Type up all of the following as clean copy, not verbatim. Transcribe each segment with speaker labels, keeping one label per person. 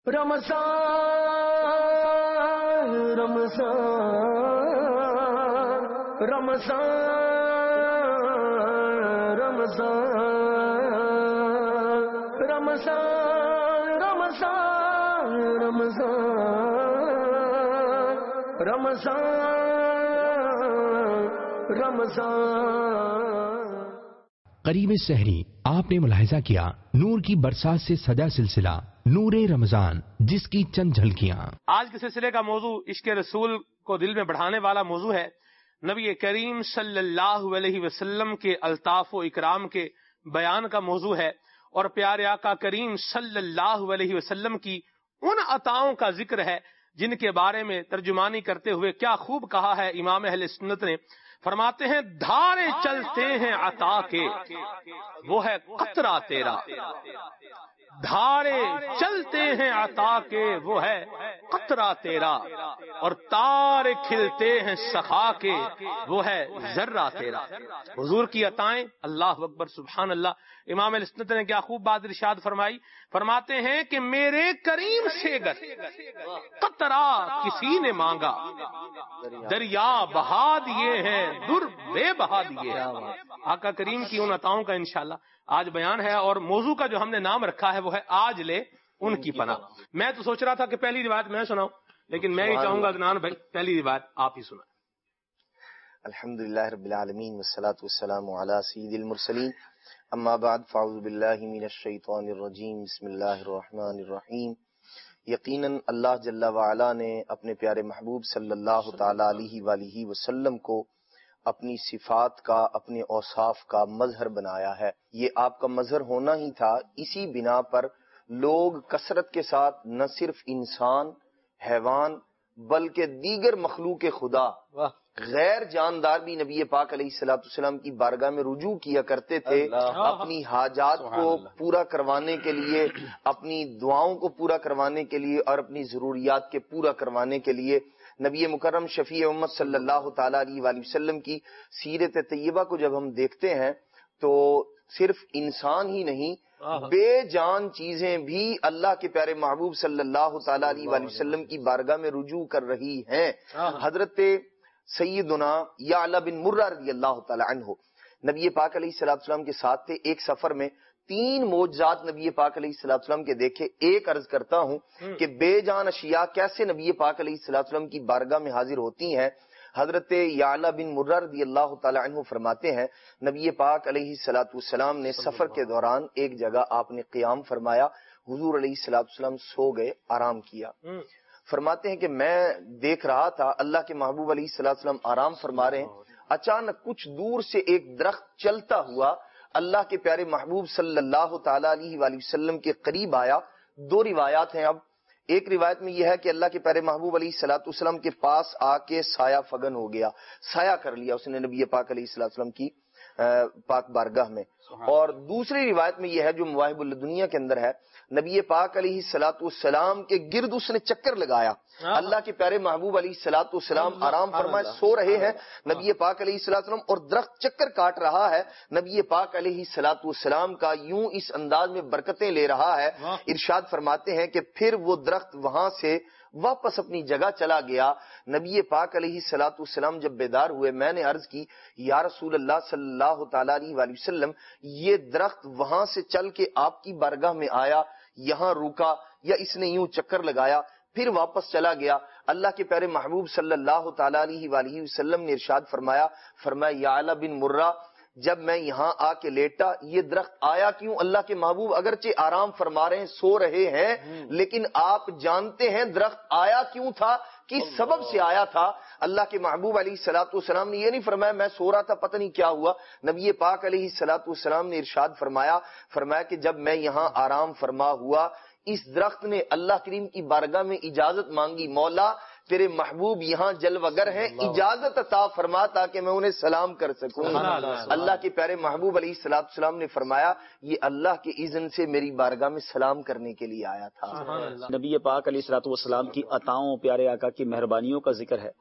Speaker 1: رمضان رمضان رمضان رمضان رمضان رمضان رمضان رمضان رمضان۔
Speaker 2: قریب سحری آپ نے ملاحظہ کیا نور کی برسات سے سجا سلسلہ نور رمضان، جس کی چند جھلکیاں۔
Speaker 3: آج کے سلسلے کا موضوع عشق رسول کو دل میں بڑھانے والا موضوع ہے۔ نبی کریم صلی اللہ علیہ وسلم کے الطاف و اکرام کے بیان کا موضوع ہے، اور پیارے آقا کریم صلی اللہ علیہ وسلم کی ان عطاؤں کا ذکر ہے جن کے بارے میں ترجمانی کرتے ہوئے کیا خوب کہا ہے امام اہل سنت نے۔ فرماتے ہیں دھارے چلتے ہیں عطا کے، وہ ہے قطرہ تیرا۔ دھارے چلتے ہیں عطا کے، وہ ہے قطرہ تیرا، اور تارے کھلتے ہیں سخا کے، وہ ہے ذرہ تیرا۔ حضور کی عطائیں، اللہ اکبر سبحان اللہ۔ امام السنت نے کیا خوب بات ارشاد فرمائی، فرماتے ہیں کہ میرے کریم سے گر قطرہ کسی نے مانگا، دریا بہا دیے ہیں، در بے بہا دیے ہیں۔ آقا کریم کی ان عطاؤں کا انشاءاللہ آج بیان ہے، اور موضوع کا جو ہم نے نام رکھا ہے وہ ہے آج لے ان کی پناہ۔ میں تو سوچ رہا تھا کہ پہلی روایت میں سناؤں، لیکن میں ہی چاہوں گا کہ نان بھائی پہلی روایت آپ ہی سنائیں۔
Speaker 4: الحمدللہ رب العالمین والصلاة والسلام علی سید المرسلین، اما بعد فاعوذ باللہ من الشیطان الرجیم، بسم اللہ الرحمن الرحیم۔ یقیناً اللہ جل وعلا نے اپنے پیارے محبوب صلی اللہ تعالی علیہ وآلہ وسلم کو اپنی صفات کا، اپنے اوصاف کا مظہر بنایا ہے۔ یہ آپ کا مظہر ہونا ہی تھا، اسی بنا پر لوگ کثرت کے ساتھ نہ صرف انسان، حیوان، بلکہ دیگر مخلوق خدا، غیر جاندار بھی نبی پاک علیہ الصلوۃ والسلام کی بارگاہ میں رجوع کیا کرتے تھے اپنی حاجات کو پورا کروانے کے لیے، اپنی دعاؤں کو پورا کروانے کے لیے، اور اپنی ضروریات کے پورا کروانے کے لیے۔ نبی مکرم شفیع امت صلی اللہ تعالی علیہ وآلہ وسلم کی سیرت طیبہ کو جب ہم دیکھتے ہیں تو صرف انسان ہی نہیں، بے جان چیزیں بھی اللہ کے پیارے محبوب صلی اللہ تعالی علیہ وآلہ وسلم کی بارگاہ میں رجوع کر رہی ہیں۔ حضرت سیدنا یعلا بن مرہ رضی اللہ تعالی عنہ نبی پاک علیہ الصلوۃ والسلام کے ساتھ تھے۔ ایک سفر میں 3 معجزات نبی پاک علیہ الصلوۃ والسلام کے دیکھے۔ ایک عرض کرتا ہوں کہ بے جان اشیاء کیسے نبی پاک علیہ الصلوۃ والسلام کی بارگاہ میں حاضر ہوتی ہیں۔ حضرت یعلا بن مرہ رضی اللہ تعالی عنہ فرماتے ہیں نبی پاک علیہ الصلوۃ والسلام نے سفر کے دوران ایک جگہ آپ نے قیام فرمایا، حضور علیہ الصلوۃ والسلام سو گئے، آرام کیا۔ فرماتے ہیں کہ میں دیکھ رہا تھا اللہ کے محبوب علیہ الصلوۃ والسلام آرام فرما رہے ہیں، اچانک کچھ دور سے ایک درخت چلتا ہوا اللہ کے پیارے محبوب صلی اللہ تعالی علیہ وآلہ وسلم کے قریب آیا۔ 2 روایات ہیں۔ اب ایک روایت میں یہ ہے کہ اللہ کے پیارے محبوب علیہ الصلوۃ والسلام کے پاس آ کے سایہ فگن ہو گیا، سایہ کر لیا اس نے نبی پاک علیہ الصلوۃ والسلام کی پاک بارگاہ میں۔ اور دوسری روایت میں یہ ہے جو مواہب الدنیا کے اندر ہے، نبی پاک علیہ الصلوۃ والسلام کے گرد اس نے چکر لگایا۔ اللہ کے پیارے محبوب علیہ الصلوۃ والسلام آرام فرمائے سو رہے ہیں، نبی پاک علیہ الصلوۃ والسلام، اور درخت چکر کاٹ رہا ہے، نبی پاک علیہ الصلوۃ والسلام کا یوں اس انداز میں برکتیں لے رہا ہے۔ ارشاد فرماتے ہیں کہ پھر وہ درخت وہاں سے واپس اپنی جگہ چلا گیا۔ نبی پاک علیہ الصلوۃ والسلام جب بیدار ہوئے، میں نے عرض کی یا رسول اللہ صلی اللہ تعالی علیہ وآلہ وسلم، یہ درخت وہاں سے چل کے آپ کی بارگاہ میں آیا، یہاں رکا، یا اس نے یوں چکر لگایا پھر واپس چلا گیا؟ اللہ کے پیارے محبوب صلی اللہ تعالی علیہ وآلہ وسلم نے ارشاد فرمایا یعلا بن مرہ، جب میں یہاں آ کے لیٹا یہ درخت آیا کیوں؟ اللہ کے محبوب اگرچہ آرام فرما رہے ہیں، سو رہے ہیں، لیکن آپ جانتے ہیں درخت آیا کیوں تھا، کس سبب سے آیا تھا؟ اللہ کے محبوب علیہ الصلوۃ والسلام نے یہ نہیں فرمایا میں سو رہا تھا پتہ نہیں کیا ہوا۔ نبی پاک علیہ الصلوۃ والسلام نے ارشاد فرمایا کہ جب میں یہاں آرام فرما ہوا، اس درخت نے اللہ کریم کی بارگاہ میں اجازت مانگی، مولا تیرے محبوب یہاں جلوگر ہیں، اجازت عطا فرما تاکہ میں انہیں سلام کر سکوں۔ اللہ کے پیارے محبوب علیہ الصلوۃ والسلام نے فرمایا یہ اللہ کے اذن سے میری بارگاہ میں سلام کرنے کے لیے آیا تھا۔
Speaker 5: نبی پاک علیہ الصلوۃ والسلام کی عطاؤں، پیارے آقا کی مہربانیوں کا ذکر ہے،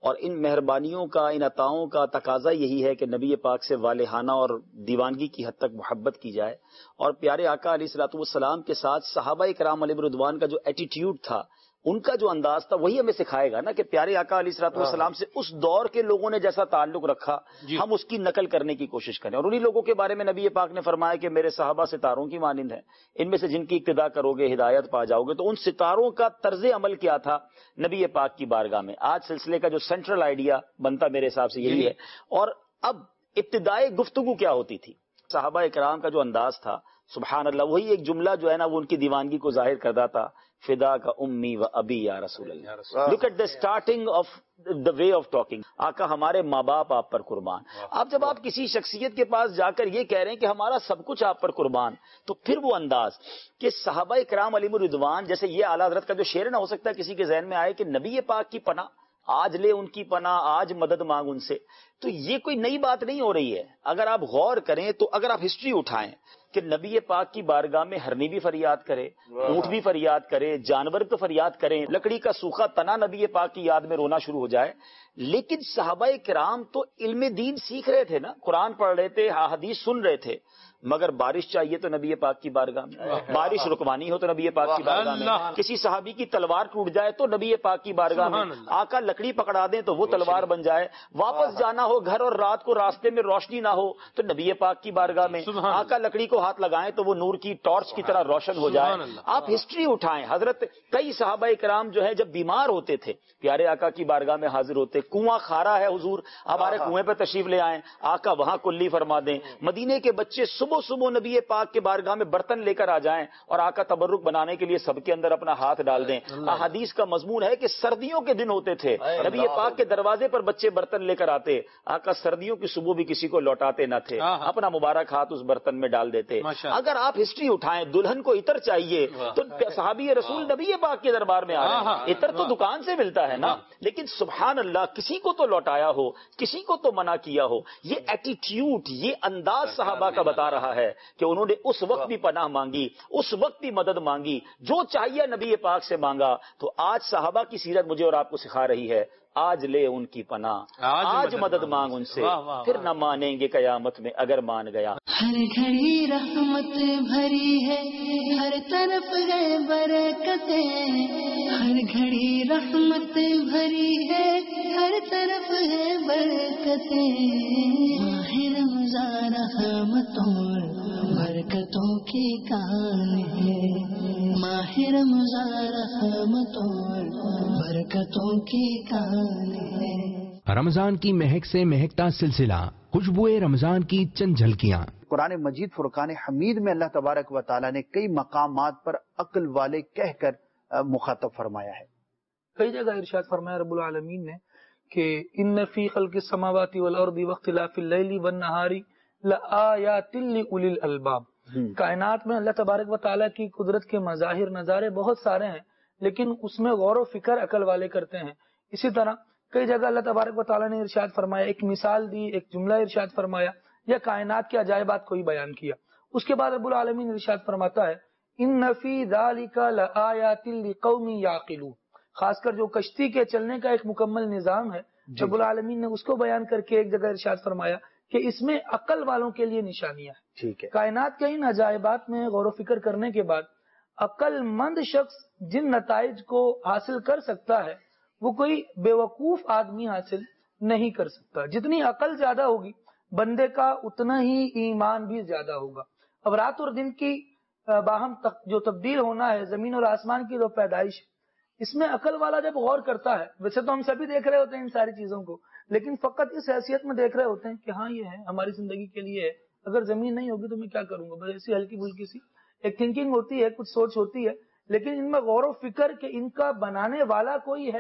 Speaker 5: اور ان مہربانیوں کا، ان عطاؤں کا تقاضا یہی ہے کہ نبی پاک سے والہانہ اور دیوانگی کی حد تک محبت کی جائے، اور پیارے آقا علیہ الصلوۃ والسلام کے ساتھ صحابہ کرام علیہم رضوان کا جو ایٹیٹیوڈ تھا، ان کا جو انداز تھا، وہی ہمیں سکھائے گا نا کہ پیارے آقا علیہ الصلوۃ والسلام سے اس دور کے لوگوں نے جیسا تعلق رکھا ہم اس کی نقل کرنے کی کوشش کریں۔ اور انہی لوگوں کے بارے میں نبی پاک نے فرمایا کہ میرے صحابہ ستاروں کی مانند ہیں، ان میں سے جن کی اقتداء کرو گے ہدایت پا جاؤ گے۔ تو ان ستاروں کا طرز عمل کیا تھا نبی پاک کی بارگاہ میں؟ آج سلسلے کا جو سینٹرل آئیڈیا بنتا میرے حساب سے یہی ہے۔ اور اب ابتدائی گفتگو کیا ہوتی تھی؟ صحابہ اکرام کا جو انداز تھا، سبحان اللہ، وہی ایک جملہ جو ہے نا وہ ان کی دیوانگی کو ظاہر کرتا تھا، فدا کا امی و ابی یا رسول اللہ۔ Look at the starting of the way of talking, آقا ہمارے ماں باپ آپ پر قربان۔ آپ جب آپ کسی شخصیت کے پاس جا کر یہ کہہ رہے ہیں کہ ہمارا سب کچھ آپ پر قربان، تو پھر وہ انداز کہ صحابہ کرام علیہم الرضوان، جیسے یہ اعلیٰ حضرت کا جو شعر نہ ہو سکتا ہے کسی کے ذہن میں آئے کہ نبی پاک کی پناہ آج لے ان کی پناہ، آج مدد مانگ ان سے، تو یہ کوئی نئی بات نہیں ہو رہی ہے۔ اگر آپ غور کریں تو اگر آپ ہسٹری اٹھائیں کہ نبی پاک کی بارگاہ میں ہرنی بھی فریاد کرے، اونٹ بھی فریاد کرے، جانور تو فریاد کریں، لکڑی کا سوکھا تنا نبی پاک کی یاد میں رونا شروع ہو جائے، لیکن صحابہ کرام تو علم دین سیکھ رہے تھے نا، قرآن پڑھ رہے تھے، حدیث سن رہے تھے، مگر بارش چاہیے تو نبی پاک کی بارگاہ میں، بارش رکوانی ہو تو نبی پاک کی بارگاہ میں، کسی صحابی کی تلوار ٹوٹ جائے تو نبی پاک کی بارگاہ میں، آقا لکڑی پکڑا دیں تو وہ تلوار بن جائے، واپس جانا ہو گھر اور رات کو راستے میں روشنی نہ ہو تو نبی پاک کی بارگاہ میں، آقا لکڑی کو ہاتھ لگائیں تو وہ نور کی ٹارچ کی طرح روشن ہو جائے۔ آپ ہسٹری اٹھائیں، حضرت کئی صحابہ کرام جو ہے جب بیمار ہوتے تھے پیارے آقا کی بارگاہ میں حاضر ہوتے، کنواں کھارا ہے حضور ہمارے کنویں پہ تشریف لے آئیں، آقا وہاں کلی فرما دیں، مدینے کے بچے صبح صبح نبی پاک کے بارگاہ میں برتن لے کر آ جائیں اور آقا تبرک بنانے کے لیے سب کے اندر اپنا ہاتھ ڈال دیں۔ احادیث کا مضمون ہے کہ سردیوں کے دن ہوتے تھے، نبی پاک کے دروازے پر بچے برتن لے کر آتے، آقا سردیوں کی صبح بھی کسی کو لوٹاتے نہ تھے، اپنا مبارک ہاتھ اس برتن میں ڈال دیتے۔ اگر آپ ہسٹری اٹھائیں، دلہن کو عطر چاہیے تو صحابی رسول نبی پاک کے دربار میں آ رہے ہیں، عطر تو دکان سے ملتا ہے نا، لیکن سبحان اللہ کسی کو تو لوٹایا ہو، کسی کو تو منع کیا ہو۔ یہ ایٹیٹیوڈ، یہ انداز صحابہ کا بتا رہا ہے کہ انہوں نے اس وقت بھی پناہ مانگی، اس وقت بھی مدد مانگی، جو چاہیے نبی پاک سے مانگا۔ تو آج صحابہ کی سیرت مجھے اور آپ کو سکھا رہی ہے، آج لے ان کی پناہ، آج مدد مانگ ان سے، پھر نہ مانیں گے قیامت میں اگر مان گیا۔
Speaker 6: ہر گھڑی رحمت بھری ہے، ہر طرف ہے برکتیں، ہر گھڑی رحمت بھری ہے، ہر طرف ہے برکتیں، ماہ رمضان رحمتوں برکتوں کی کان ہے، ماہ رمضان رحمتوں برکتوں کی کان ہے۔
Speaker 2: رمضان کی مہک سے مہکتا سلسلہ، خوشبوئے رمضان کی چند جھلکیاں۔
Speaker 7: قرآن مجید فرقان حمید میں اللہ تبارک و تعالیٰ نے کئی مقامات پر عقل والے کہہ کر مخاطب فرمایا ہے۔
Speaker 8: کئی جگہ ارشاد فرمایا رب العالمین نے کہ ان فی خلق السماوات والارض واختلاف اللیل والنہار لآیات لأولی الالباب۔ کائنات میں اللہ تبارک و تعالیٰ کی قدرت کے مظاہر نظارے بہت سارے ہیں، لیکن اس میں غور و فکر عقل والے کرتے ہیں۔ اسی طرح کئی جگہ اللہ تبارک و تعالیٰ نے ارشاد فرمایا، ایک مثال دی، ایک جملہ ارشاد فرمایا یا کائنات کے عجائبات کو ہی بیان کیا۔ اس کے بعد رب العالمین ارشاد فرماتا ہے ان فی ذالک لآیات لقوم یعقلون۔ خاص کر جو کشتی کے چلنے کا ایک مکمل نظام ہے، رب العالمین نے اس کو بیان کر کے ایک جگہ ارشاد فرمایا کہ اس میں عقل والوں کے لیے نشانیاں ہیں۔
Speaker 7: ٹھیک ہے،
Speaker 8: کائنات کے ان عجائبات میں غور و فکر کرنے کے بعد عقل مند شخص جن نتائج کو حاصل کر سکتا ہے وہ کوئی بیوقوف آدمی حاصل نہیں کر سکتا۔ جتنی عقل زیادہ ہوگی بندے کا اتنا ہی ایمان بھی زیادہ ہوگا۔ اب رات اور دن کی باہم جو تبدیل ہونا ہے، زمین اور آسمان کی جو پیدائش ہے، اس میں عقل والا جب غور کرتا ہے، ویسے تو ہم سبھی دیکھ رہے ہوتے ہیں ان ساری چیزوں کو، لیکن فقط اس حیثیت میں دیکھ رہے ہوتے ہیں کہ ہاں یہ ہے ہماری زندگی کے لیے ہے، اگر زمین نہیں ہوگی تو میں کیا کروں گا، بس ایسی ہلکی پھلکی سی ایک تھنکنگ ہوتی ہے، کچھ سوچ ہوتی ہے، لیکن ان میں غور و فکر کہ ان کا بنانے والا کوئی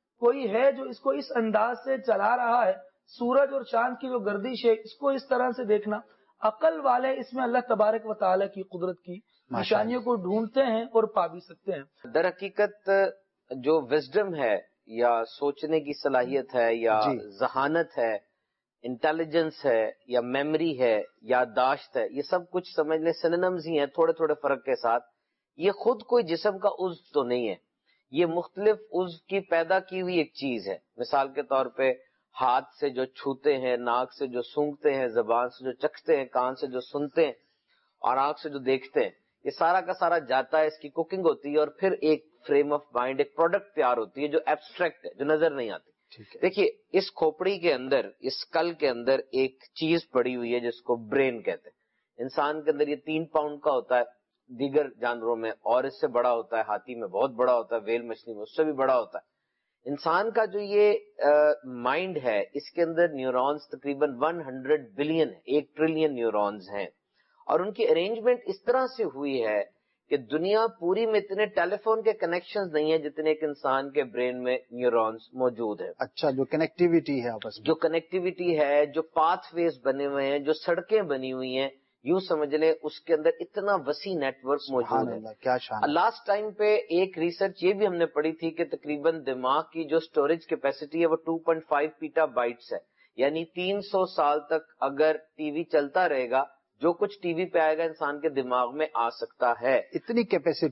Speaker 8: ہے جو اس کو اس انداز سے چلا رہا ہے، سورج اور چاند کی جو گردش ہے اس کو اس طرح سے دیکھنا، عقل والے اس میں اللہ تبارک و تعالیٰ کی قدرت کی نشانیوں کو ڈھونڈتے ہیں اور پا بھی سکتے ہیں۔
Speaker 9: در حقیقت جو وزڈم ہے یا سوچنے کی صلاحیت ہے یا ذہانت ہے، انٹیلیجنس ہے یا میموری ہے، یادداشت ہے، یہ سب کچھ سمجھ لیں سنونمز ہی ہیں، تھوڑے تھوڑے فرق کے ساتھ۔ یہ خود کوئی جسم کا عضو تو نہیں ہے، یہ مختلف عضو کی پیدا کی ہوئی ایک چیز ہے. مثال کے طور پہ ہاتھ سے جو چھوتے ہیں، ناک سے جو سونگھتے ہیں، زبان سے جو چکھتے ہیں، کان سے جو سنتے ہیں اور آنکھ سے جو دیکھتے ہیں، یہ سارا کا سارا جاتا ہے، اس کی کوکنگ ہوتی ہے اور پھر ایک فریم آف مائنڈ، ایک پروڈکٹ تیار ہوتی ہے جو ایبسٹریکٹ ہے، جو نظر نہیں آتی. دیکھیے اس کھوپڑی کے اندر، اس اسکل کے اندر ایک چیز پڑی ہوئی ہے جس کو برین کہتے ہیں. انسان کے اندر یہ 3 پاؤنڈ کا ہوتا ہے، دیگر جانوروں میں اور اس سے بڑا ہوتا ہے، ہاتھی میں بہت بڑا ہوتا ہے، ویل مچھلی میں اس سے بھی بڑا ہوتا ہے. انسان کا جو یہ مائنڈ ہے، اس کے اندر نیورونز تقریباً 100 بلین ہے، 1 ٹریلین نیورونز ہیں، اور ان کی ارینجمنٹ اس طرح سے ہوئی ہے کہ دنیا پوری میں اتنے ٹیلی فون کے کنیکشنز نہیں ہیں جتنے ایک انسان کے برین میں نیورونز موجود ہیں.
Speaker 7: اچھا، جو کنیکٹیویٹی ہے آپس میں،
Speaker 9: جو کنیکٹیویٹی ہے، جو پاتھ ویز بنے ہوئے ہیں، جو سڑکیں بنی ہوئی ہیں، یوں سمجھ لیں اس کے اندر اتنا وسیع نیٹ ورک موجود ہے.
Speaker 7: کیا شان.
Speaker 9: لاسٹ ٹائم پہ ایک ریسرچ یہ بھی ہم نے پڑھی تھی کہ تقریباً دماغ کی جو سٹوریج کیپیسٹی ہے وہ 2.5 پیٹا بائٹس ہے. یعنی 300 سال تک اگر ٹی وی چلتا رہے گا، جو کچھ ٹی وی پہ آئے گا انسان کے دماغ میں آ سکتا ہے.
Speaker 7: اتنی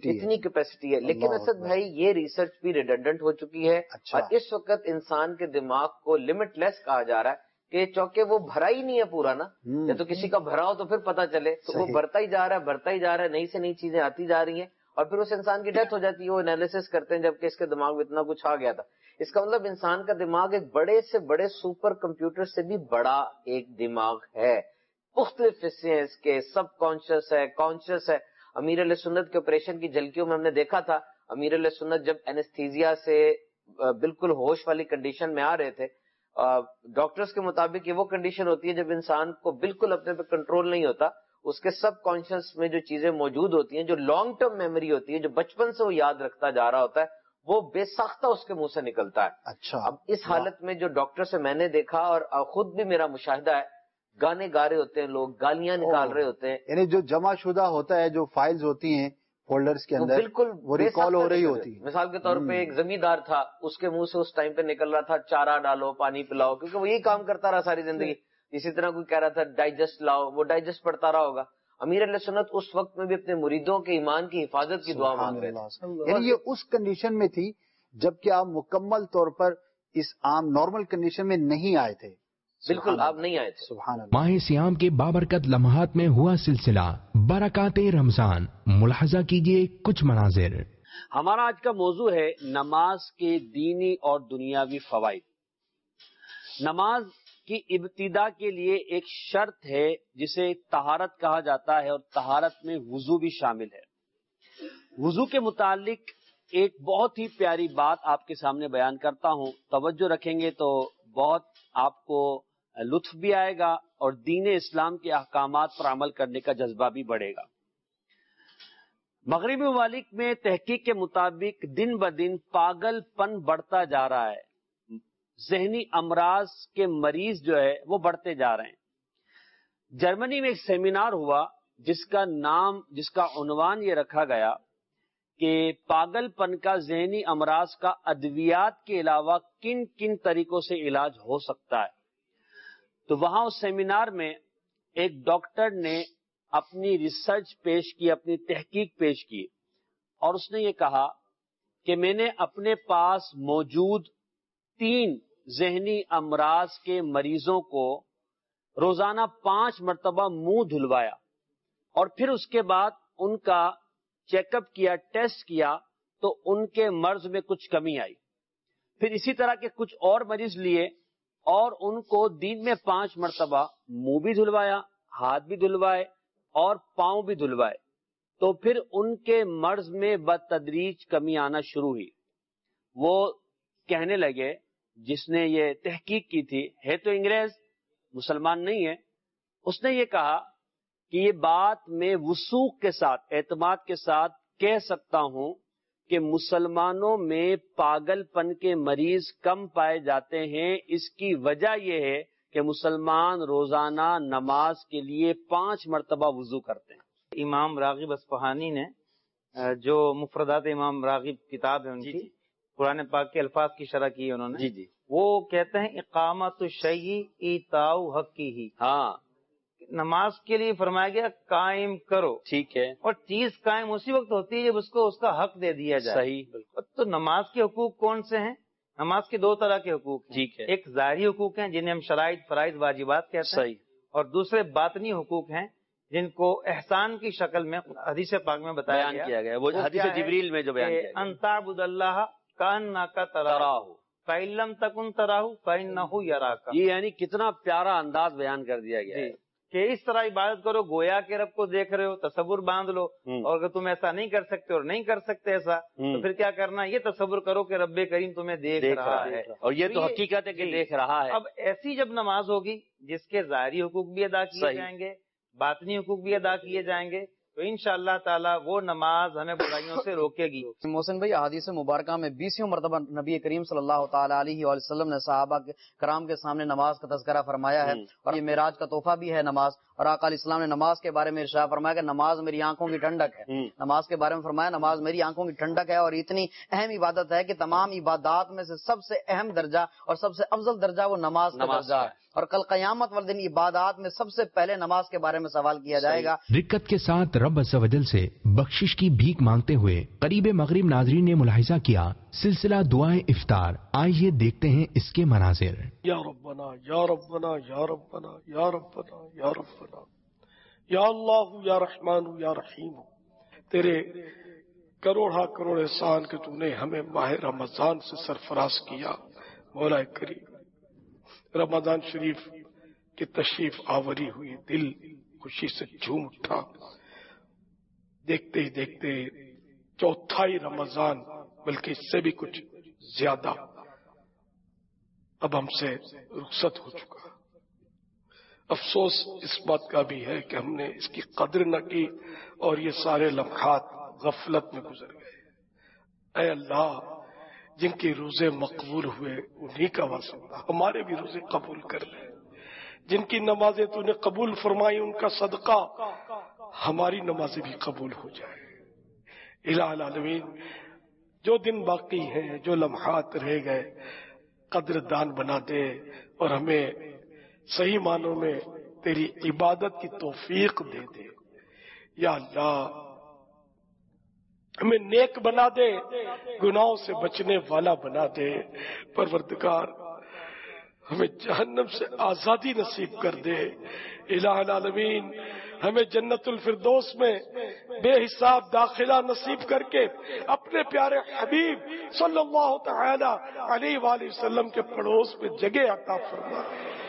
Speaker 7: کیپیسٹی ہے.
Speaker 9: لیکن اسد بھائی یہ ریسرچ بھی ریڈنڈنٹ ہو چکی ہے.
Speaker 7: اچھا.
Speaker 9: اور اس وقت انسان کے دماغ کو لمٹ لیس کہا جا رہا ہے کہ چونکہ وہ بھرا ہی نہیں ہے پورا نا، یا تو کسی کا بھرا ہو تو پھر پتہ چلے، تو وہ بھرتا ہی جا رہا ہے، نئی سے نئی چیزیں آتی جا رہی ہیں اور پھر اس انسان کی ڈیتھ ہو جاتی ہے. وہ انالیسس کرتے ہیں جبکہ اس کے دماغ میں اتنا کچھ آ گیا تھا. اس کا مطلب انسان کا دماغ ایک بڑے سے بڑے سپر کمپیوٹر سے بھی بڑا ایک دماغ ہے. مختلف حصے ہیں اس کے، سب کانشیس ہے، کانشیس ہے. امیر علیہ سنت کے آپریشن کی جھلکیوں میں ہم نے دیکھا تھا، امیر علیہ سنت جب اینستھیزیا سے بالکل ہوش والی کنڈیشن میں آ رہے تھے، ڈاکٹرز کے مطابق یہ وہ کنڈیشن ہوتی ہے جب انسان کو بالکل اپنے پہ کنٹرول نہیں ہوتا، اس کے سب کانشیس میں جو چیزیں موجود ہوتی ہیں، جو لانگ ٹرم میموری ہوتی ہے، جو بچپن سے وہ یاد رکھتا جا رہا ہوتا ہے، وہ بے ساختہ اس کے منہ سے نکلتا ہے.
Speaker 7: اچھا.
Speaker 9: اب اس حالت میں جو ڈاکٹر سے میں نے دیکھا اور خود بھی میرا مشاہدہ ہے، گانے گا رہے ہوتے ہیں لوگ، گالیاں نکال رہے ہوتے ہیں.
Speaker 7: یعنی جو جمع شدہ ہوتا ہے، جو فائلز ہوتی ہیں فولڈرز کے اندر،
Speaker 9: بالکل
Speaker 7: وہ ریکال ہو رہی ہوتی ہے.
Speaker 9: مثال کے طور پہ ایک زمیندار تھا، اس کے منہ سے اس ٹائم پہ نکل رہا تھا چارہ ڈالو، پانی پلاؤ، کیونکہ وہ یہی کام کرتا رہا ساری زندگی. اسی طرح کوئی کہہ رہا تھا ڈائجسٹ لاؤ، وہ ڈائجسٹ پڑتا رہا ہوگا. امیر علیہ سنت اس وقت میں بھی اپنے مریدوں کے ایمان کی حفاظت کی دعا مانگ رہے تھے.
Speaker 7: یعنی یہ اس کنڈیشن میں تھی جبکہ آپ مکمل طور پر اس عام نارمل کنڈیشن میں نہیں آئے تھے.
Speaker 9: بالکل آپ نہیں آئے تھے.
Speaker 7: سبحان اللہ.
Speaker 2: ماہ سیام کے بابرکت لمحات میں ہوا سلسلہ برکات رمضان. ملاحظہ کیجئے کچھ مناظر.
Speaker 10: ہمارا آج کا موضوع ہے نماز کے دینی اور دنیاوی فوائد. نماز کی ابتدا کے لیے ایک شرط ہے جسے طہارت کہا جاتا ہے، اور طہارت میں وضو بھی شامل ہے. وضو کے متعلق ایک بہت ہی پیاری بات آپ کے سامنے بیان کرتا ہوں. توجہ رکھیں گے تو بہت آپ کو لطف بھی آئے گا اور دین اسلام کے احکامات پر عمل کرنے کا جذبہ بھی بڑھے گا. مغربی ممالک میں تحقیق کے مطابق دن بدن پاگل پن بڑھتا جا رہا ہے. ذہنی امراض کے مریض جو ہے وہ بڑھتے جا رہے ہیں. جرمنی میں ایک سیمینار ہوا جس کا عنوان یہ رکھا گیا کہ پاگل پن کا، ذہنی امراض کا ادویات کے علاوہ کن کن طریقوں سے علاج ہو سکتا ہے. تو وہاں اس سیمینار میں ایک ڈاکٹر نے اپنی ریسرچ پیش کی، اپنی تحقیق پیش کی، اور اس نے یہ کہا کہ میں نے اپنے پاس موجود 3 ذہنی امراض کے مریضوں کو روزانہ 5 مرتبہ منہ دھلوایا اور پھر اس کے بعد ان کا چیک اپ کیا، ٹیسٹ کیا، تو ان کے مرض میں کچھ کمی آئی. پھر اسی طرح کے کچھ اور مریض لیے اور ان کو دن میں 5 مرتبہ منہ بھی دھلوایا، ہاتھ بھی دھلوائے اور پاؤں بھی دھلوائے، تو پھر ان کے مرض میں بتدریج کمی آنا شروع ہوئی. وہ کہنے لگے، جس نے یہ تحقیق کی تھی، ہے تو انگریز، مسلمان نہیں ہے، اس نے یہ کہا کہ یہ بات میں وثوق کے ساتھ، اعتماد کے ساتھ کہہ سکتا ہوں کہ مسلمانوں میں پاگل پن کے مریض کم پائے جاتے ہیں. اس کی وجہ یہ ہے کہ مسلمان روزانہ نماز کے لیے 5 مرتبہ وضو کرتے ہیں.
Speaker 11: امام راغب اصفہانی نے جو مفردات امام راغب کتاب ہے ان کی، قرآن پاک کے الفاظ کی شرح کی ہے انہوں نے. وہ کہتے ہیں اقامت الشیء ایتاء حقہ.
Speaker 10: ہاں،
Speaker 11: نماز کے لیے فرمایا گیا قائم کرو.
Speaker 10: ٹھیک ہے.
Speaker 11: اور چیز قائم اسی وقت ہوتی ہے جب اس کو اس کا حق دے دیا جائے.
Speaker 10: صحیح.
Speaker 11: تو نماز کے حقوق کون سے ہیں؟ نماز کے دو طرح کے حقوق ہیں.
Speaker 10: ٹھیک ہے.
Speaker 11: ایک ظاہری حقوق ہیں جنہیں ہم شرائط، فرائض، واجبات کہتے ہیں.
Speaker 10: صحیح.
Speaker 11: اور دوسرے باطنی حقوق ہیں جن کو احسان کی شکل میں حدیث پاک میں بتایا
Speaker 10: کیا گیا. وہ حدیث جبریل میں جو بیان کیا گیا.
Speaker 11: ان تعبد اللہ کأنک تراہ فإن لم تکن تراہ فإنہ یراک.
Speaker 10: یہ یعنی کتنا پیارا انداز بیان کر دیا گیا ہے
Speaker 11: کہ اس طرح عبادت کرو گویا کہ رب کو دیکھ رہے ہو. تصور باندھ لو. اور اگر تم ایسا نہیں کر سکتے اور نہیں کر سکتے ایسا تو پھر کیا کرنا؟ یہ تصور کرو کہ رب کریم تمہیں دیکھ رہا ہے.
Speaker 10: اور یہ تو حقیقت ہے کہ دیکھ رہا ہے.
Speaker 11: اب ایسی جب نماز ہوگی جس کے ظاہری حقوق بھی ادا کیے جائیں گے، باطنی حقوق بھی ادا کیے جائیں گے، تو انشاءاللہ تعالی وہ نماز ہمیں برائیوں سے روکے گی.
Speaker 12: محسن بھائی، احادیث مبارکہ میں 20 مرتبہ نبی کریم صلی اللہ تعالی علیہ وآلہ وسلم نے صحابہ کرام کے سامنے نماز کا تذکرہ فرمایا ہے، اور یہ معراج کا تحفہ بھی ہے نماز. اور آقا علیہ السلام نے نماز کے بارے میں ارشاد فرمایا کہ نماز میری آنکھوں کی ٹھنڈک ہے. نماز کے بارے میں فرمایا نماز میری آنکھوں کی ٹھنڈک ہے، اور اتنی اہم عبادت ہے کہ تمام عبادات میں سے سب سے اہم درجہ اور سب سے افضل درجہ وہ نماز کا درجہ ہے. اور کل قیامت والے دن عبادات میں سب سے پہلے نماز کے بارے میں سوال کیا جائے گا.
Speaker 2: رکت کے ساتھ رب عز و جل سے بخشش کی بھیک مانگتے ہوئے قریب مغرب ناظرین نے ملاحظہ کیا سلسلہ دعائیں افطار. آئیے دیکھتے ہیں اس کے مناظر.
Speaker 1: یا ربنا یا ربنا یا ربنا یا ربنا یا ربنا یا اللہ یا رحمان یا رحیم. تیرے کروڑا کروڑ احسان کہ تو نے ہمیں ماہ رمضان سے سرفراز کیا. مولا کریم، رمضان شریف کی تشریف آوری ہوئی، دل خوشی سے جھوم اٹھا. دیکھتے ہی دیکھتے چوتھائی رمضان، بلکہ اس سے بھی کچھ زیادہ اب ہم سے رخصت ہو چکا. افسوس اس بات کا بھی ہے کہ ہم نے اس کی قدر نہ کی اور یہ سارے لمحات غفلت میں گزر گئے. اے اللہ، جن کے روزے مقبول ہوئے انہی کا واسطہ ہمارے بھی روزے قبول کر لے. جن کی نمازیں تو نے قبول فرمائی ان کا صدقہ ہماری نمازیں بھی قبول ہو جائے. الہ العالمین، جو دن باقی ہیں، جو لمحات رہ گئے، قدردان بنا دے اور ہمیں صحیح معنوں میں تیری عبادت کی توفیق دے دے. یا اللہ، ہمیں نیک بنا دے، گناہوں سے بچنے والا بنا دے. پروردگار، ہمیں جہنم سے آزادی نصیب کر دے. الہ العالمین، ہمیں جنت الفردوس میں بے حساب داخلہ نصیب کر کے اپنے پیارے حبیب صلی اللہ تعالی علیہ وآلہ وسلم کے پڑوس میں جگہ عطا فرما.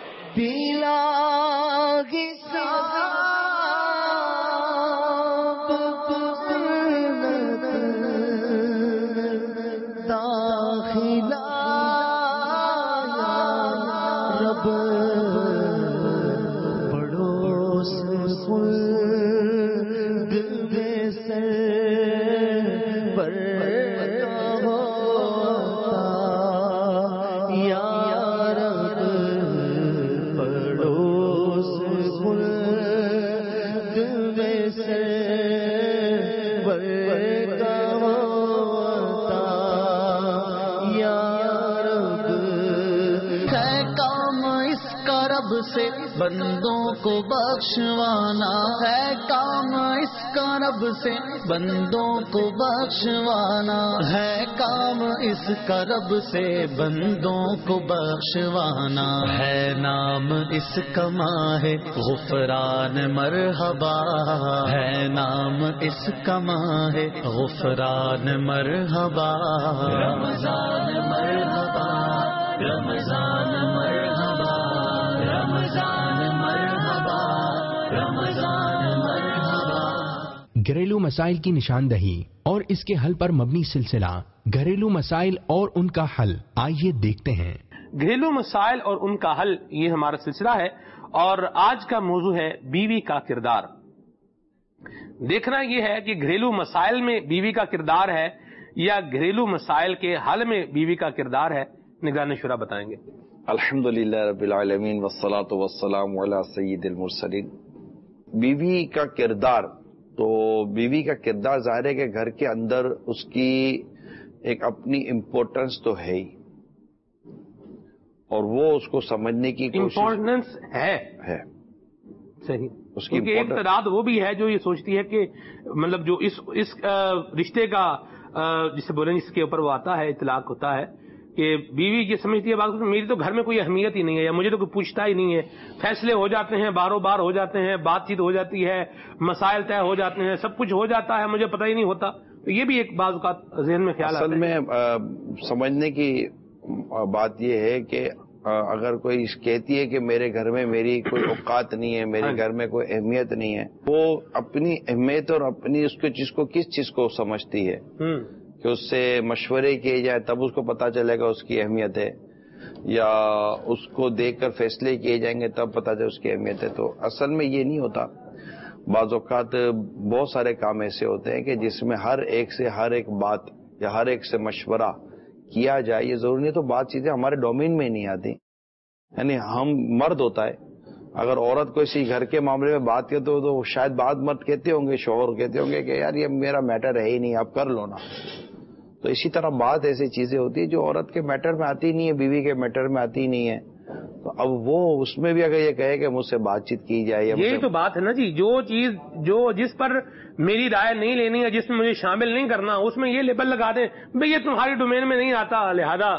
Speaker 6: بندوں کو بخشوانا ہے کام اس کا، رب سے بندوں کو بخشوانا ہے کام اس کا، رب سے بندوں کو بخشوانا ہے. نام اس کا ماہ غفران مرحبا ہے، نام اس کا ماہ غفران مرحبا. رمضان مرحبا، رمضان مرحبا، رمضان مرحبا، رمضان مرحبا.
Speaker 2: گھریلو مسائل کی نشاندہی اور اس کے حل پر مبنی سلسلہ گھریلو مسائل اور ان کا حل. آئیے دیکھتے ہیں.
Speaker 3: گھریلو مسائل اور ان کا حل، یہ ہمارا سلسلہ ہے اور آج کا موضوع ہے بیوی کا کردار. دیکھنا یہ ہے کہ گھریلو مسائل میں بیوی کا کردار ہے یا گھریلو مسائل کے حل میں بیوی کا کردار ہے. نگران شورا بتائیں گے.
Speaker 13: الحمدللہ رب العالمین والصلاة والسلام علی سید المرسلین. بیوی کا کردار، تو بیوی کا کردار ظاہر ہے کہ گھر کے اندر اس کی ایک اپنی امپورٹنس تو ہے ہی، اور وہ اس کو سمجھنے کی
Speaker 3: امپورٹنس ہے صحیح. اس کی ایک تعداد وہ بھی ہے جو یہ سوچتی ہے کہ مطلب جو اس رشتے کا جسے بولیں جس کے اوپر وہ آتا ہے اطلاق ہوتا ہے کہ بیوی یہ سمجھتی ہے بات میری تو گھر میں کوئی اہمیت ہی نہیں ہے یا مجھے تو کوئی پوچھتا ہی نہیں ہے، فیصلے ہو جاتے ہیں، باروبار بار ہو جاتے ہیں، بات چیت ہو جاتی ہے، مسائل طے ہو جاتے ہیں، سب کچھ ہو جاتا ہے، مجھے پتہ ہی نہیں ہوتا. تو یہ بھی ایک بعض اوقات ذہن میں خیال آتا ہے.
Speaker 13: اصل میں سمجھنے کی بات یہ ہے کہ اگر کوئی کہتی ہے کہ میرے گھر میں میری کوئی اوقات نہیں ہے، میرے گھر میں کوئی اہمیت نہیں ہے، وہ اپنی اہمیت اور اپنی اس کے چیز کو کس چیز کو سمجھتی ہے کہ اس سے مشورے کیے جائے تب اس کو پتا چلے گا اس کی اہمیت ہے، یا اس کو دیکھ کر فیصلے کیے جائیں گے تب پتا چلے اس کی اہمیت ہے. تو اصل میں یہ نہیں ہوتا. بعض اوقات بہت سارے کام ایسے ہوتے ہیں کہ جس میں ہر ایک سے ہر ایک بات یا ہر ایک سے مشورہ کیا جائے. یہ ضروری نہیں تو بات چیزیں ہمارے ڈومین میں نہیں آتی. یعنی ہم مرد ہوتا ہے، اگر عورت کو اسی گھر کے معاملے میں بات کرتے ہو تو شاید بعض مرد کہتے ہوں گے، شوہر کہتے ہوں گے کہ یار یہ میرا میٹر ہے ہی نہیں، آپ کر لو نا. تو اسی طرح بات ایسی چیزیں ہوتی ہیں جو عورت کے میٹر میں آتی نہیں ہے، بیوی کے میٹر میں آتی نہیں ہے. تو اب وہ اس میں بھی اگر یہ کہے کہ مجھ سے بات چیت کی جائے،
Speaker 3: یہی تو بات ہے نا جی، جو چیز جس پر میری رائے نہیں لینی ہے، جس میں مجھے شامل نہیں کرنا، اس میں یہ لیبل لگا دیں بھئی یہ تمہاری ڈومین میں نہیں آتا، لہذا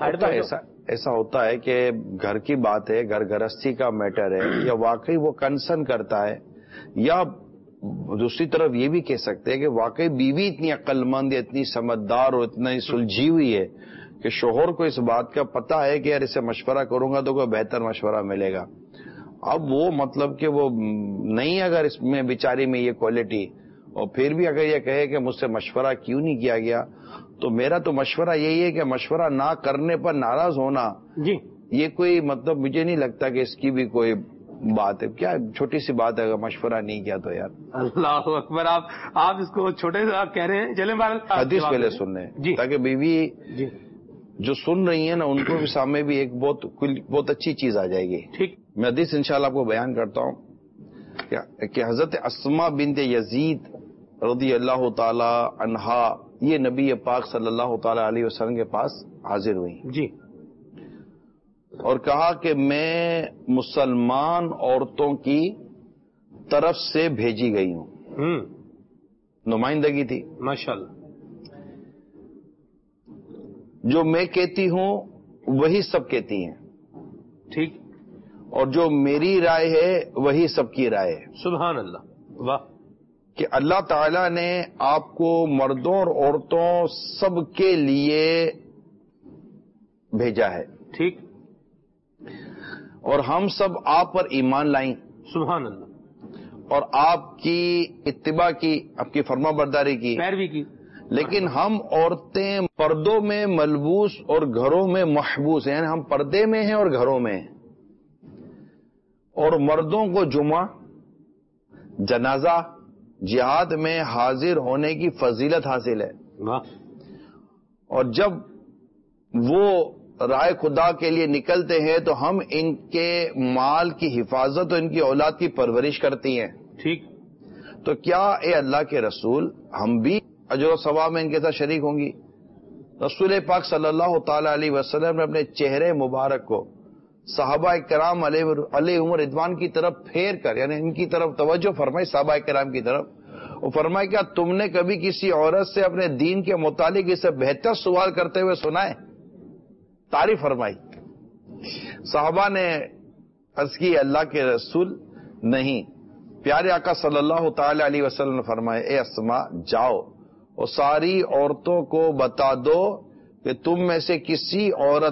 Speaker 13: ایسا ہوتا ہے کہ گھر کی بات ہے، گھر گرہستی کا میٹر ہے، یا واقعی وہ کنسرن کرتا ہے، یا دوسری طرف یہ بھی کہہ سکتے ہیں کہ واقعی بیوی اتنی عقل مند، اتنی سمجھدار اور اتنی سلجھی ہوئی ہے کہ شوہر کو اس بات کا پتہ ہے کہ یار اسے مشورہ کروں گا تو کوئی بہتر مشورہ ملے گا. اب وہ مطلب کہ وہ نہیں، اگر اس میں بیچاری میں یہ کوالٹی، اور پھر بھی اگر یہ کہے کہ مجھ سے مشورہ کیوں نہیں کیا گیا، تو میرا تو مشورہ یہی ہے کہ مشورہ نہ کرنے پر ناراض ہونا
Speaker 3: جی
Speaker 13: یہ کوئی مطلب مجھے نہیں لگتا کہ اس کی بھی کوئی بات ہے. کیا چھوٹی سی بات ہے اگر مشورہ نہیں کیا تو یار.
Speaker 3: اللہ اکبر، آپ اس کو چھوٹے سے کہہ رہے ہیں. چلیں
Speaker 13: حدیث پہلے سننے تاکہ بیوی جو سن رہی ہیں نا ان کو بھی سامنے بھی ایک بہت اچھی چیز آ جائے گی.
Speaker 3: ٹھیک،
Speaker 13: میں حدیث انشاءاللہ آپ کو بیان کرتا ہوں کہ حضرت اسماء بنت یزید رضی اللہ تعالی عنہا یہ نبی پاک صلی اللہ تعالی علیہ وسلم کے پاس حاضر ہوئی
Speaker 3: جی،
Speaker 13: اور کہا کہ میں مسلمان عورتوں کی طرف سے بھیجی گئی ہوں. نمائندگی تھی
Speaker 3: ماشاءاللہ.
Speaker 13: جو میں کہتی ہوں وہی سب کہتی ہیں.
Speaker 3: ٹھیک.
Speaker 13: اور جو میری رائے ہے وہی سب کی رائے ہے.
Speaker 3: سبحان اللہ. واہ.
Speaker 13: کہ اللہ تعالی نے آپ کو مردوں اور عورتوں سب کے لیے بھیجا ہے.
Speaker 3: ٹھیک.
Speaker 13: اور ہم سب آپ پر ایمان لائیں.
Speaker 3: سبحان اللہ.
Speaker 13: اور آپ کی اتباع کی، آپ کی فرما برداری کی،
Speaker 3: پیروی کی.
Speaker 13: لیکن ہم عورتیں پردوں میں ملبوس اور گھروں میں محبوس ہیں. یعنی ہم پردے میں ہیں اور گھروں میں ہیں. اور مردوں کو جمعہ، جنازہ، جہاد میں حاضر ہونے کی فضیلت حاصل ہے. اور جب وہ رائے خدا کے لیے نکلتے ہیں تو ہم ان کے مال کی حفاظت اور ان کی اولاد کی پرورش کرتی ہیں.
Speaker 3: ٹھیک.
Speaker 13: تو کیا اے اللہ کے رسول ہم بھی اجر و ثواب میں ان کے ساتھ شریک ہوں گی؟ رسول پاک صلی اللہ تعالی علیہ وسلم نے اپنے چہرے مبارک کو صحابہ کرام علیہم رضوان کی طرف پھیر کر، یعنی ان کی طرف توجہ فرمائی، صحابہ کرام کی طرف، اور فرمائی کیا تم نے کبھی کسی عورت سے اپنے دین کے متعلق اسے بہتر سوال کرتے ہوئے سنا ہے؟ تعریف فرمائی. صحابہ نے عرض کی اللہ کے رسول نہیں. پیارے آقا صلی اللہ تعالی علیہ وسلم نے فرمایا اے اسماء جاؤ اور ساری عورتوں کو بتا دو کہ تم میں سے کسی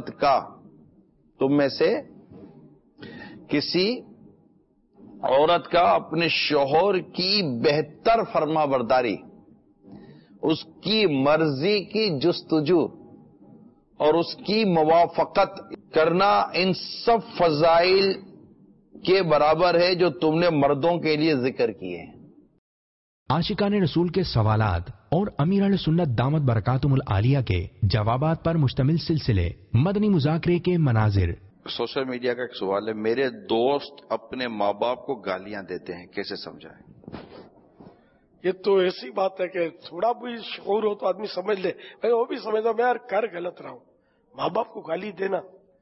Speaker 13: عورت کا اپنے شوہر کی بہتر فرما برداری، اس کی مرضی کی جستجو اور اس کی موافقت کرنا ان سب فضائل کے برابر ہے جو تم نے مردوں کے لیے ذکر کیے ہیں.
Speaker 2: عاشقان رسول کے سوالات اور امیر اہل سنت دامت برکاتہم العالیہ کے جوابات پر مشتمل سلسلے مدنی مذاکرے کے مناظر.
Speaker 13: سوشل میڈیا کا ایک سوال ہے، میرے دوست اپنے ماں باپ کو گالیاں دیتے ہیں، کیسے سمجھائیں؟
Speaker 1: یہ تو ایسی بات ہے کہ تھوڑا بھی شعور ہو تو آدمی سمجھ لے. میں وہ بھی سمجھتا میں یار کر غلط رہا ہوں. ماں باپ کو گالی دینا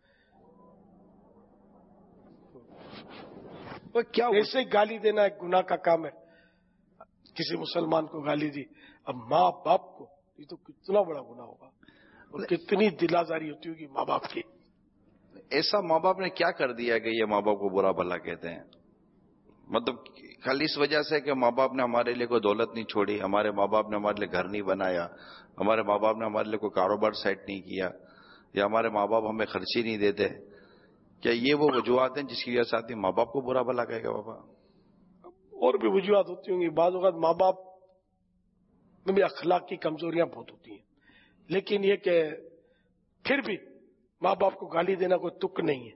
Speaker 1: کیا ایسے گالی دینا ایک گناہ کا کام ہے. کسی مسلمان کو گالی دی، اب ماں باپ کو ये तो कितना बड़ा गुनाह होगा और कितनी दिलाजारी होती होगी माँ बाप की।
Speaker 13: ऐसा माँ बाप ने क्या कर दिया कि ये माँ बाप को बुरा भला कहते हैं? मतलब खाली इस वजह से कि माँ बाप ने हमारे लिए कोई दौलत नहीं छोड़ी, हमारे माँ बाप ने हमारे लिए घर नहीं बनाया, हमारे माँ बाप ने हमारे लिए कोई कारोबार सेट नहीं किया, या हमारे माँ बाप हमें खर्ची नहीं देते, क्या ये वो वजूहत हैं जिसकी वजह से आदमी माँ बाप को बुरा भला कहेगा? बाबा
Speaker 1: और भी वजूहत होती होंगी। बाद वक्त माँ बाप में भी अखलाक की कमजोरियां बहुत होती हैं, लेकिन ये कि फिर भी माँ बाप को गाली देना कोई तुक नहीं है।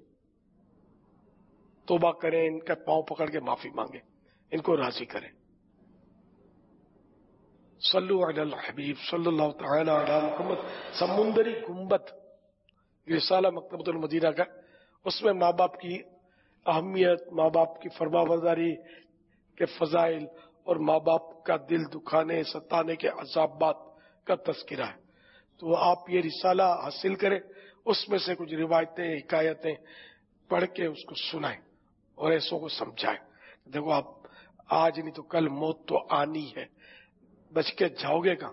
Speaker 1: तौबा करें, इनका पांव पकड़ के माफी मांगे, इनको राजी करें। सल्लु अलल हबीब सल्लल्लाहु तआला अला मुहम्मद। समुंदरी गुंबद रिसाला मकतबतुल मदीना का, उसमें माँ बाप की अहमियत, माँ बाप की फरमाबरदारी के फजाइल और माँ बाप का दिल दुखाने सताने के अजाबात का तस्करा है। तो आप ये रिसाला हासिल करें, उसमें से कुछ रिवायतें हिकायतें पढ़ के उसको सुनाएं और ऐसों को समझाएं। देखो आप आज नहीं तो कल मौत तो आनी है, बच के जाओगे कहां?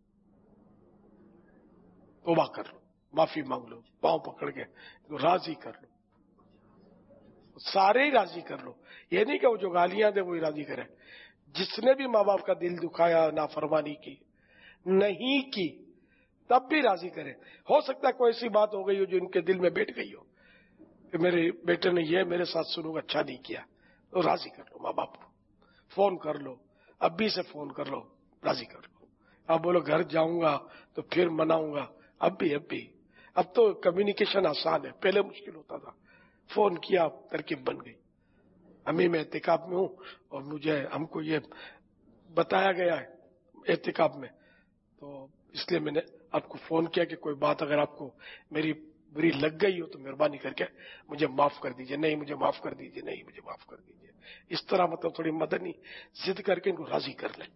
Speaker 1: तौबा कर लो, माफी मांग लो, पांव पकड़ के राजी कर लो, सारे ही राजी कर लो। ये नहीं कि वो जो गालियां दे वही राजी करे। जिसने भी माँ बाप का दिल दुखाया, नाफरमानी की, नहीं की, तब भी राजी करे। हो सकता है कोई ऐसी बात हो गई हो जो इनके दिल में बैठ गई हो कि मेरे बेटे ने ये मेरे साथ सुलूक अच्छा नहीं किया, तो राजी कर लो माँ बाप को। फोन कर लो, अब्बी से फोन कर लो, राजी कर लो। आप बोलो घर जाऊंगा तो फिर मनाऊंगा, अब्बी। अब तो कम्युनिकेशन आसान है, पहले मुश्किल होता था। फोन किया, तरकीब बन गई। अम्मी मैं एहतिकाफ में हूं और हमको ये बताया गया है एहतिकाफ में, तो इसलिए मैंने आपको फोन किया कि कोई बात अगर आपको मेरी बुरी लग गई हो तो मेहरबानी करके मुझे माफ कर दीजिए। नहीं मुझे माफ कर दीजिए, नहीं मुझे माफ कर दीजिए। इस तरह मतलब थोड़ी मदनी जिद करके इनको राजी कर लें।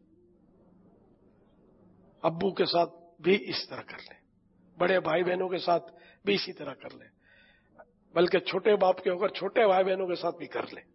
Speaker 1: अब्बू के साथ भी इस तरह कर लें, बड़े भाई बहनों के साथ भी इसी तरह कर लें, बल्कि छोटे बाप के होकर छोटे भाई बहनों के साथ भी कर लें।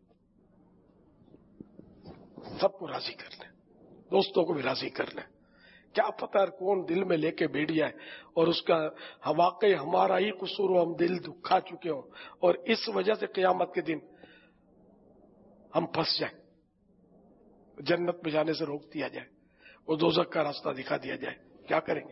Speaker 1: सबको राजी कर लें, दोस्तों को भी राजी कर लें। क्या पता है कौन दिल में लेके बैठ जाए और उसका वाकई हमारा ही कसूर हो, हम दिल दुखा चुके हों और इस वजह से क़यामत के दिन हम फंस जाए, जन्नत में जाने से रोक दिया जाए और दोज़ख का रास्ता दिखा दिया जाए। क्या करेंगे?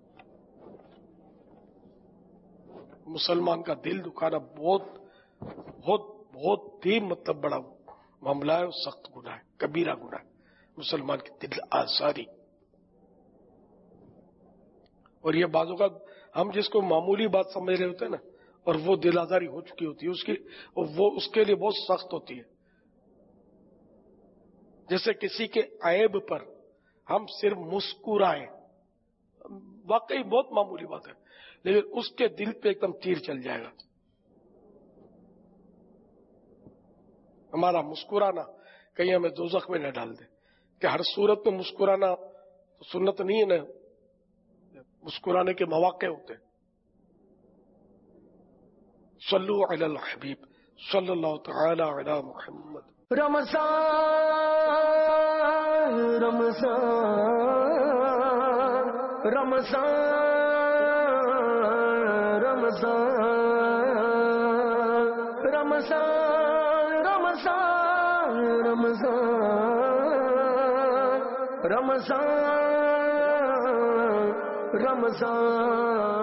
Speaker 1: मुसलमान का दिल दुखाना बहुत बहुत बहुत ही मतलब बड़ा मामला है, सख्त गुनाह है, कबीरा गुनाह है, मुसलमान की दिल आजारी। और ये बातों का हम जिसको मामूली बात समझ रहे होते हैं ना, और वो दिल आजारी हो चुकी होती है उसकी, और वो उसके लिए बहुत सख्त होती है। जैसे किसी के ऐब पर हम सिर्फ मुस्कुराएं, वाकई बहुत मामूली बात है, लेकिन उसके दिल पे एकदम तीर चल जाएगा। हमारा मुस्कुराना कहीं हमें दोज़ख में न डाल दे कि हर सूरत में मुस्कुराना तो सुन्नत नहीं है ना, मुस्कुराने के मौके होते हैं। सल्लु अलल हबीब सल्लल्लाहु तआला अला मुहम्मद।
Speaker 6: रमज़ान रमज़ान रमज़ान रमज़ान रमज़ान रमज़ान रमज़ान रमज़ान